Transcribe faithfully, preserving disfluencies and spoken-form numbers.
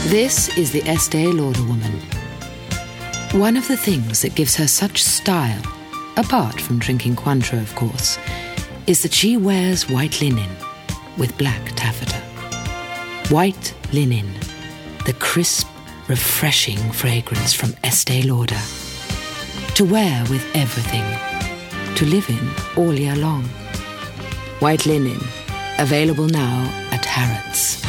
This is the Estee Lauder woman. One of the things that gives her such style, apart from drinking Cointreau, of course, is that she wears white linen with black taffeta. White linen, the crisp, refreshing fragrance from Estee Lauder. To wear with everything, to live in all year long. White linen, available now at Harrods.